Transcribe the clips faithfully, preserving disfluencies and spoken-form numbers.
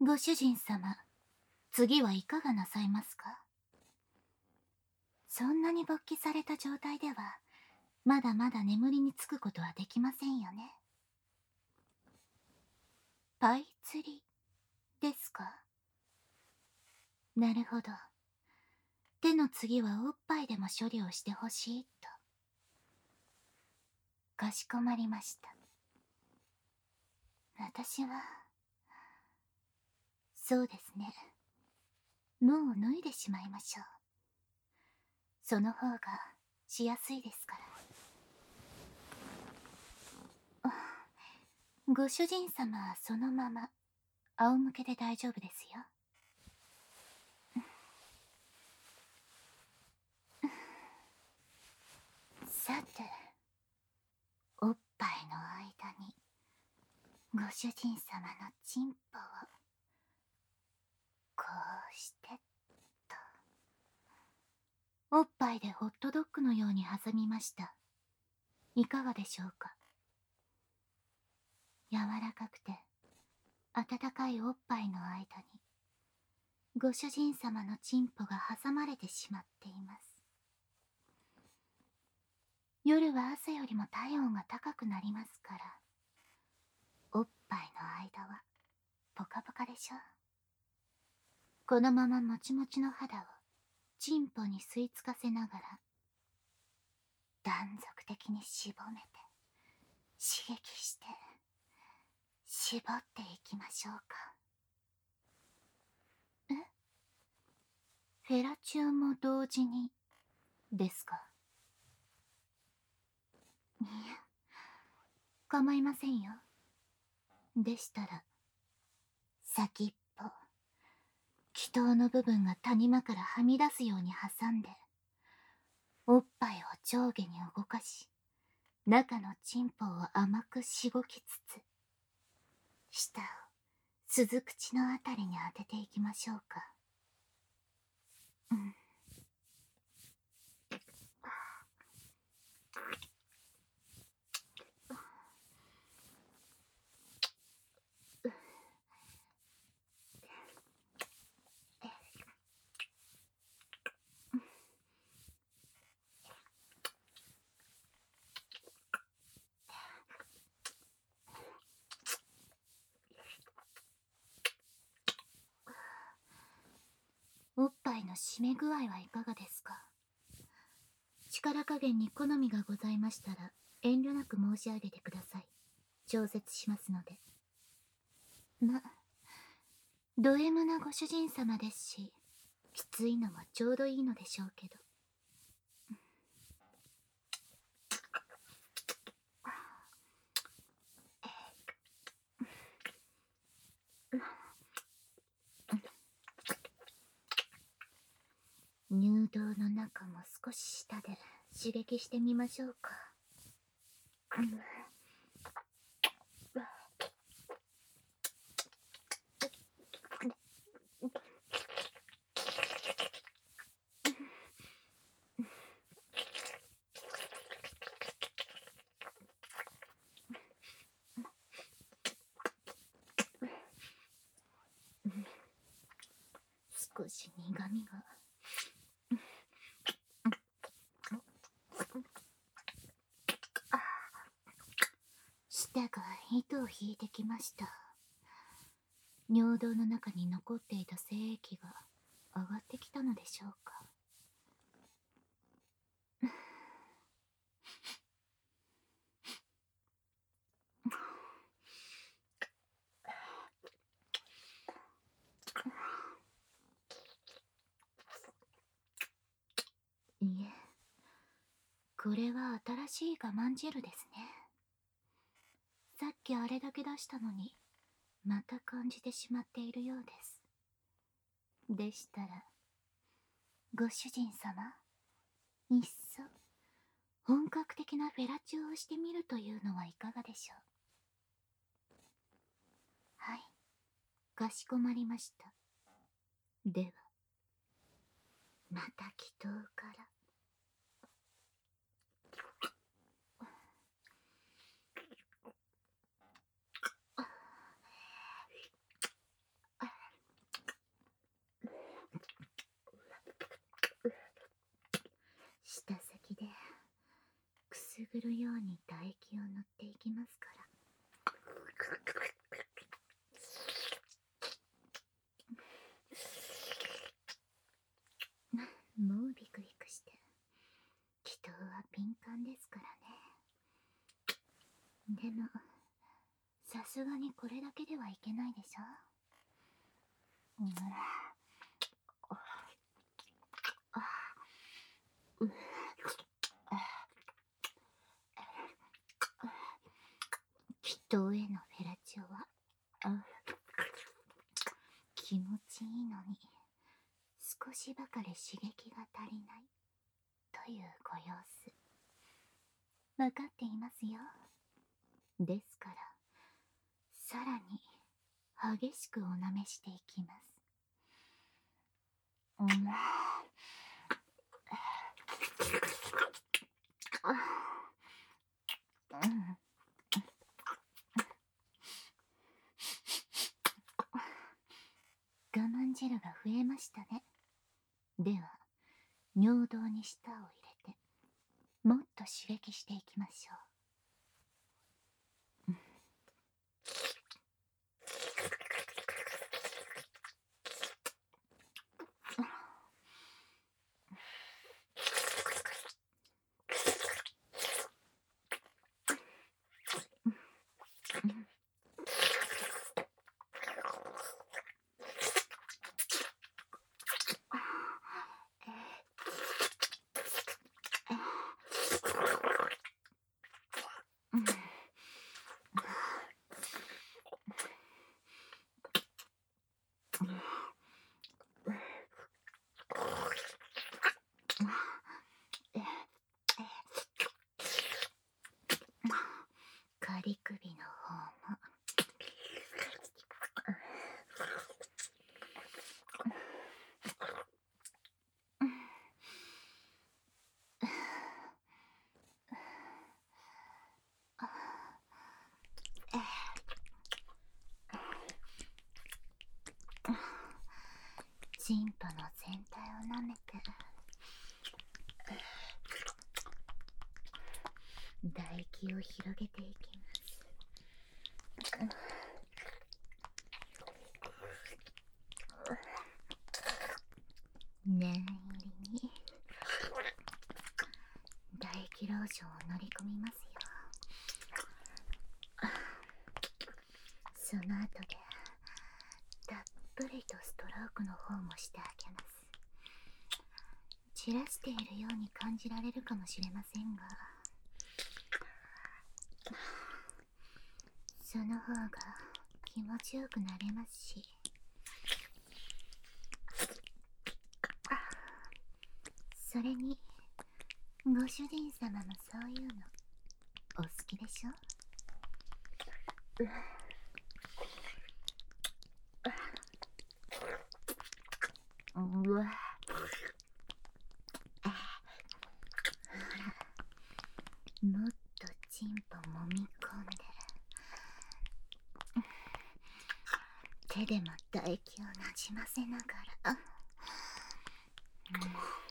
ご主人様、次はいかがなさいますか？そんなに勃起された状態では、まだまだ眠りにつくことはできませんよね。パイ釣りですか？なるほど。手の次はおっぱいでも処理をしてほしいと。かしこまりました。私は、そうですね。もう脱いでしまいましょう。その方がしやすいですから。ご主人様はそのまま仰向けで大丈夫ですよ。さて、おっぱいの間にご主人様のチンポをこうしてと。おっぱいでホットドッグのように挟みました。いかがでしょうか？柔らかくて温かいおっぱいの間にご主人様のチンポが挟まれてしまっています。夜は朝よりも体温が高くなりますから、おっぱいの間はポカポカでしょう。このままもちもちの肌をチンポに吸い付かせながら断続的に絞めて刺激して絞っていきましょうか。え？フェラチオも同時にですか？いや、構いませんよ。でしたら先っぽ、気筒の部分が谷間からはみ出すように挟んでおっぱいを上下に動かし、中のチンポを甘くしごきつつ舌を鈴口のあたりに当てていきましょうか。うん。おっぱいの締め具合はいかがですか？力加減に好みがございましたら遠慮なく申し上げてください。調節しますので。ま、ド M なご主人様ですし、きついのはちょうどいいのでしょうけど。乳道の中も少し下で刺激してみましょうか。うん。少し苦みが。舌が糸を引いてきました。尿道の中に残っていた精液が上がってきたのでしょうか。いえ、これは新しい我慢汁ですね。さっきあれだけ出したのにまた感じてしまっているようです。でしたらご主人様、いっそ本格的なフェラチオをしてみるというのはいかがでしょう。はい、かしこまりました。ではまた祈祷から。 ぐるように唾液を塗っていきますから。もうビクビクして、祈祷は敏感ですからね。でもさすがにこれだけではいけないでしょ。うん、祈祷へのフェラチオは気持ちいいのに少しばかり刺激が足りないというご様子、分かっていますよ。ですからさらに激しくおなめしていきます。うん、我慢汁が増えましたね。では尿道に舌を入れてもっと刺激していきましょう。仮首の方もチンポの全体を舐めて唾液を広げていきます。念入りに唾液ローションを乗り込みますよ。その後でたっぷりとストロークの方もしてあげます。散らしているように感じられるかもしれませんが、その方が気持ちよくなれますし、それにご主人様もそういうのお好きでしょ。うわ、もっとチンポ揉み込んで手でも唾液をなじませながら、うん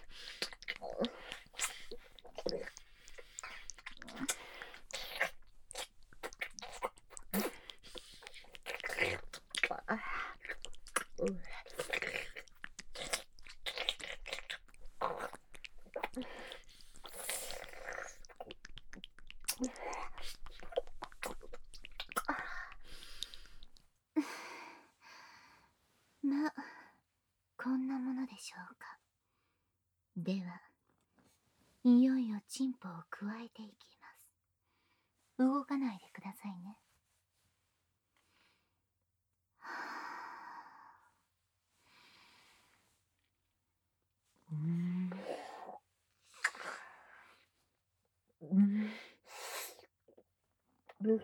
まあこんなものでしょうか。ではいよいよチンポを加えていきます。動かないでくださいね。うんうんうん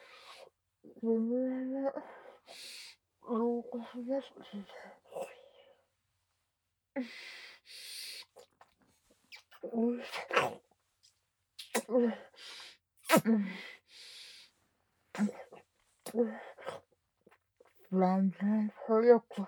全然早く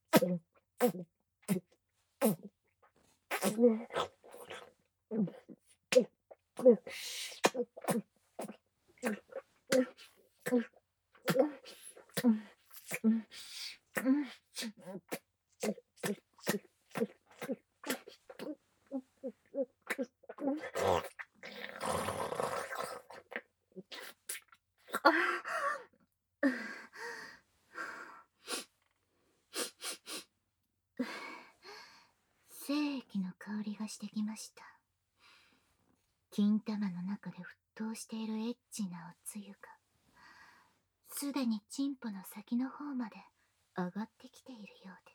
精液の香りがしてきました。金玉の中で沸騰しているエッチなおつゆがすでにチンポの先の方まで上がってきているようです。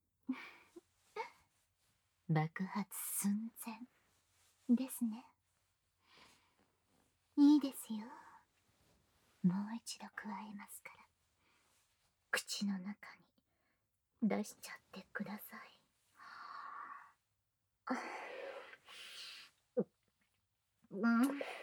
爆発寸前ですね。いいですよ。もう一度加えますから、口の中に出しちゃってください。うん。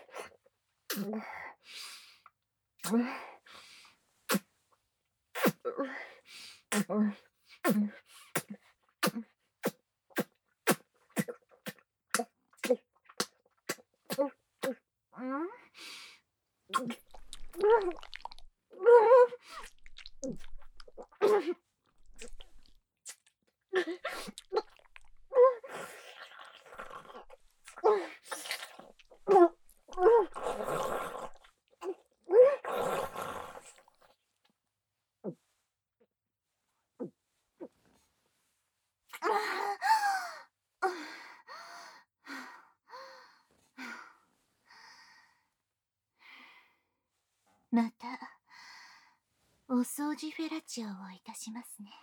またお掃除フェラチオをいたしますね。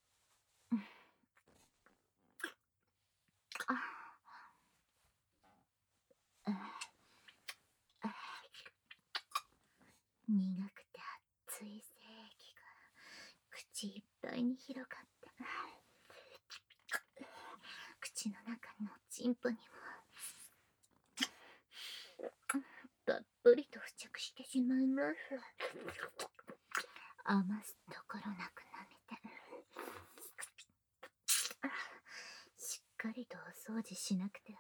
苦くて熱い精液が口いっぱいに広がって、口の中のチンポにもたっぷりと付着してしまいます。余すところなく舐めて、しっかりとお掃除しなくては。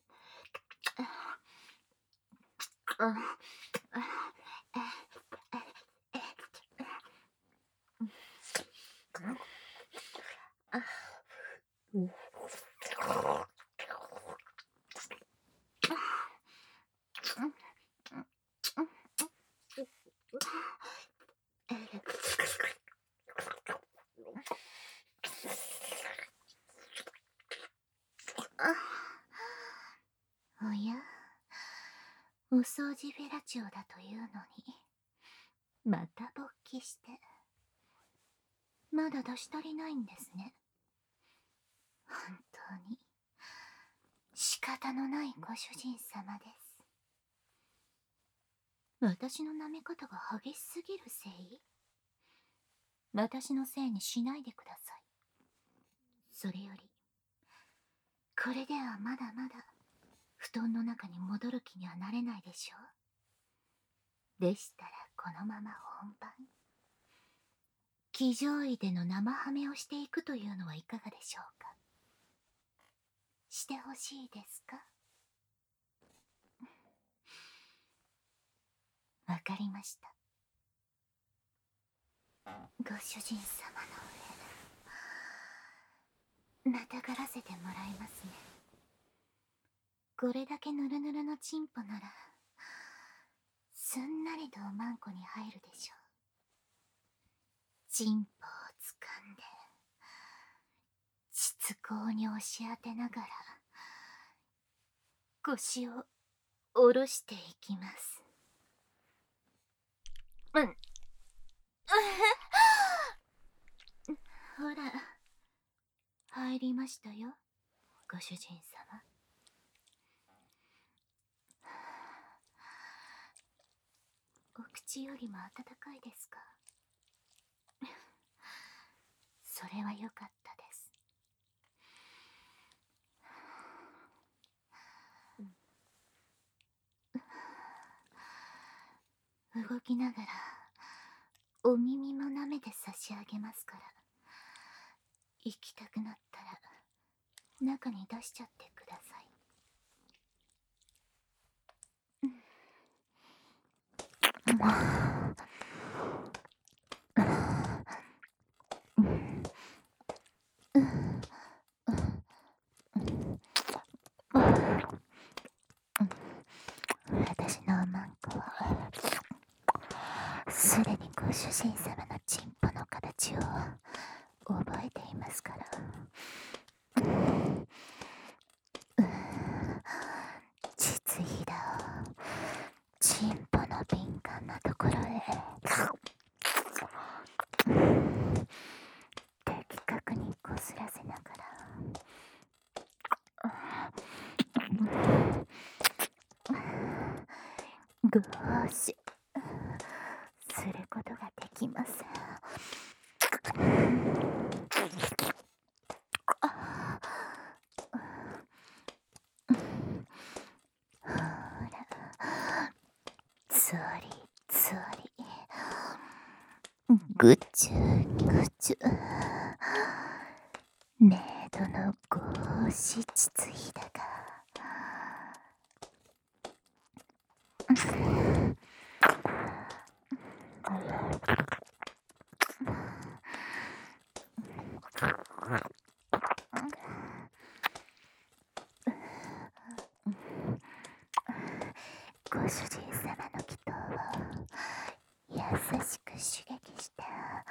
おや、お掃除フェラチオだというのにまた勃起して、まだ出し足りないんですね。本当に仕方のないご主人様です。私の舐め方が激しすぎるせい？私のせいにしないでください。それより、これではまだまだ布団の中に戻る気にはなれないでしょう。でしたらこのまま本番、騎乗位での生ハメをしていくというのはいかがでしょうか。してほしいですか？わかりました。ご主人様の上、またがらせてもらいますね。これだけぬるぬるのチンポならすんなりとおまんこに入るでしょう。チンポをつかんで膣口に押し当てながら腰を下ろしていきます。うん。ほら、入りましたよ、ご主人様。お口よりも温かいですか？それはよかったです。動きながらお耳も舐めて差し上げますから。行きたくなったら中に出しちゃってください。私のおまんこはすでにご主人様のチンポの形を覚えていますから。実費だをチンポの敏感なところへ的確にこすらせながらグーシすることができます。ほら、つりつり、ぐちゅぐちゅ、メイドのゴーシ実費だが。ご主人様の祈祷を優しく刺激して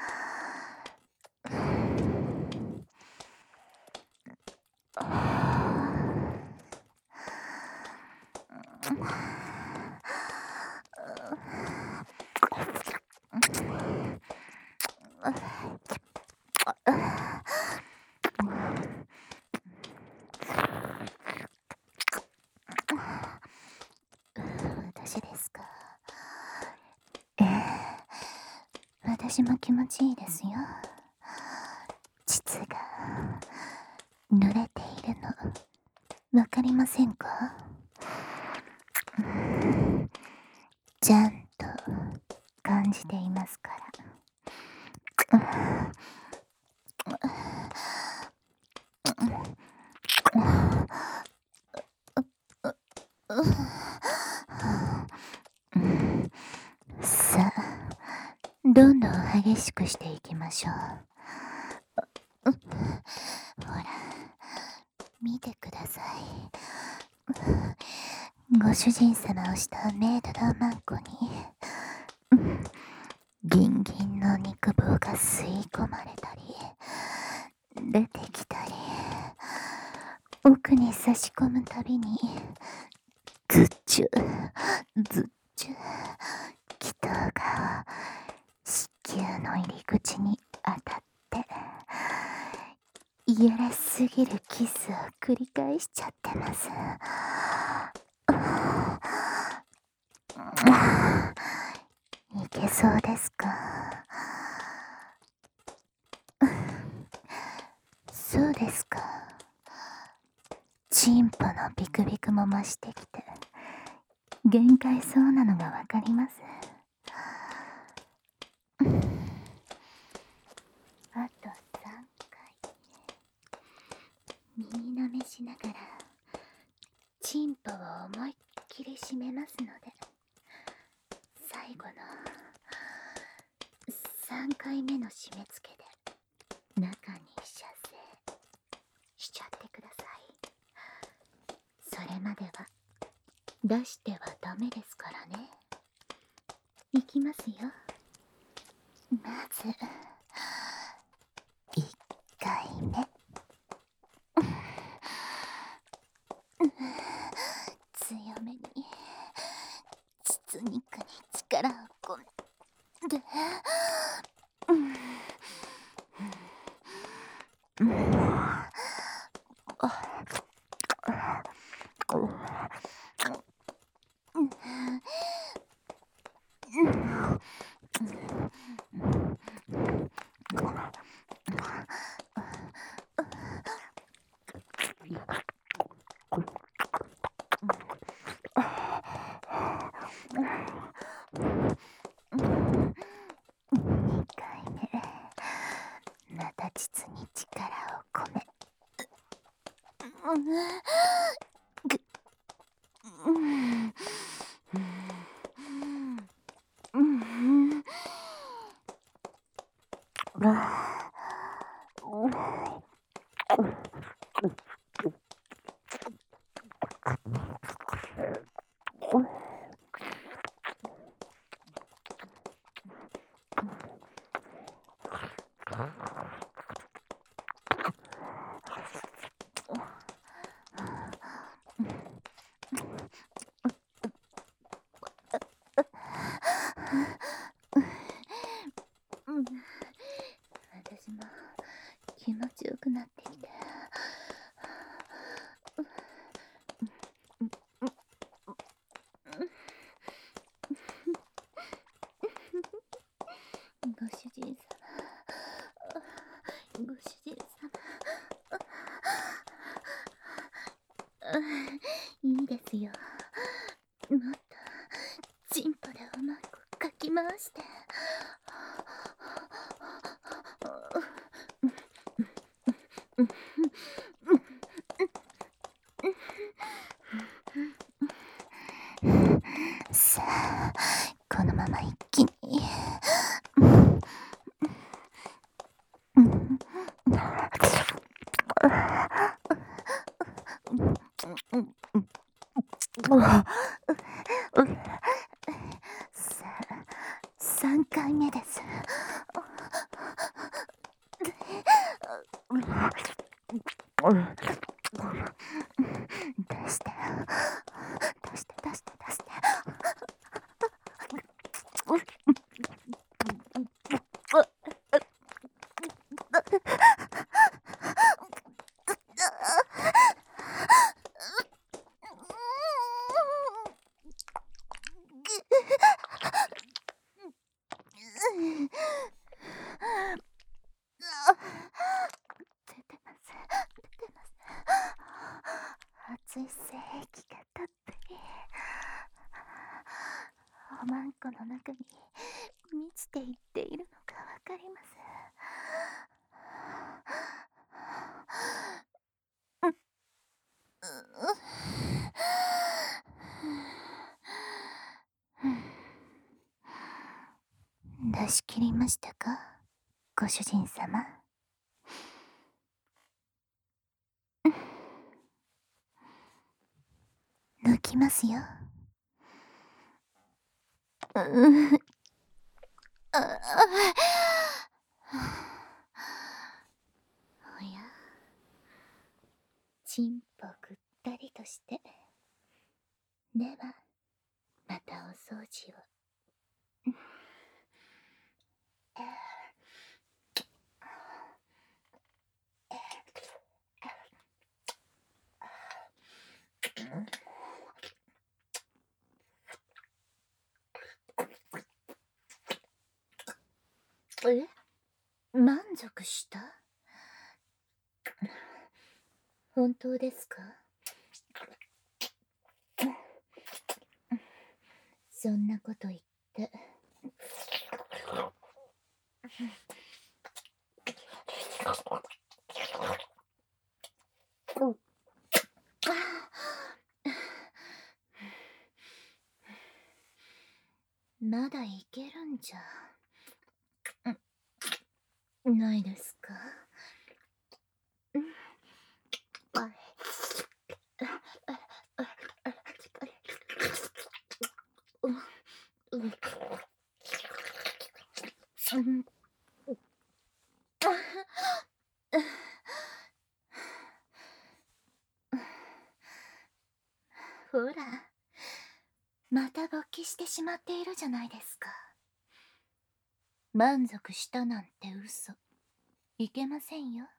私ですか。ええ、私も気持ちいいですよ。膣が濡れているのわかりませんか？ちゃんと感じていますから。さあ、どんどん激しくしていきましょう。ほら、見てください。ご主人様をしたメイドのマンコにギンギンの肉棒が吸い込まれたり出てきたり、奥に差し込むたびにズッチュズッチュ気筒が子宮の入り口に当たっていやらしすぎるキスを繰り返しちゃってます。いけそうですか？そうですか。チンポのビクビクも増してきて限界そうなのがわかります。あとさんかい耳なめしながらチンポを思いっきり締めますので、最後のさんかいめの締め付けで中に射精しちゃってください。それまでは出してはダメですからね。いきますよ。まずいっかいめ、強めに膣肉に力を込めで、うんうんいいですよ。もっとチンポでうまくかき回して。さあ、このまま一気に。さあ、さんかいめです。出して出して出して出して。出てます。出てます。熱い精液がたっぷり。おまんこの中に満ちていっているのがわかります。出し切りましたか、ご主人様。抜きますよ。ううあおや、ちんぽぐったりとして。ではまたお掃除を。え、満足した？本当ですか？そんなこと言って。まだいけるんじゃないですか？ほら、また勃起してしまっているじゃないですか。満足したなんて嘘いけませんよ。